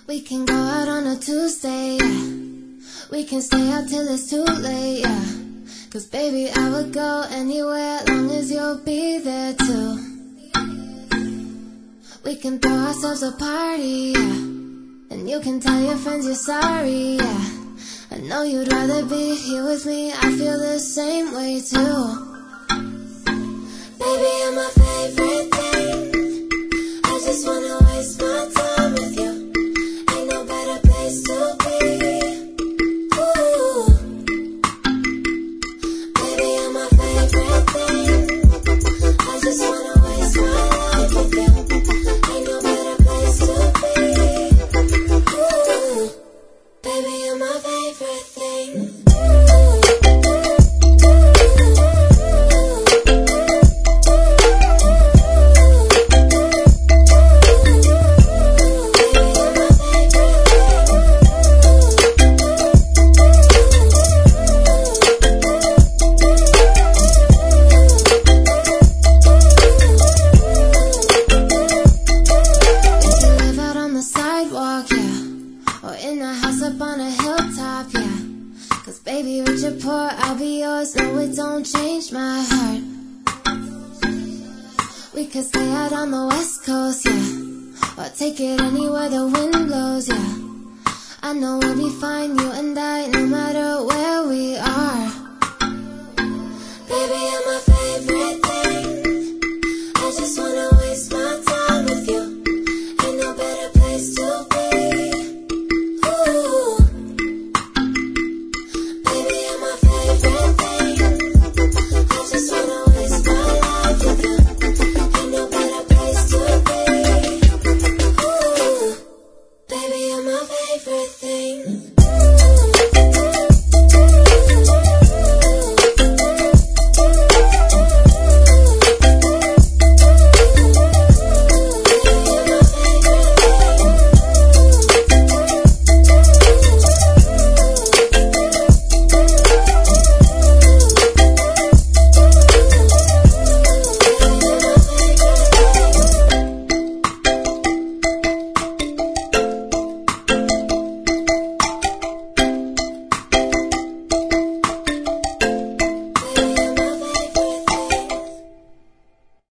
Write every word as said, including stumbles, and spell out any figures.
We can go out on a Tuesday, yeah. We can stay out till it's too late, yeah. Cause baby, I would go anywhere long as you'll be there too. We can throw ourselves a party, yeah. And you can tell your friends you're sorry, yeah. I know you'd rather be here with me, I feel the same way too. Baby, you're my favorite thing. I just wanna waste my time with you. Ain't no better place to be. Ooh. Baby, you're my favorite thing. I just wanna waste my life with you. Ain't no better place to be. Ooh. Baby, you're my favorite thing. Baby, rich or poor, I'll be yours. No, it don't change my heart. We could stay out on the west coast, yeah. Or take it anywhere the wind blows, yeah. I know we'll be fine, you and I, no matter where we are. Baby, you're my favorite thing. I just wanna waste my time with you. Ain't no better place to be. Ooh. Baby, you're my favorite thing.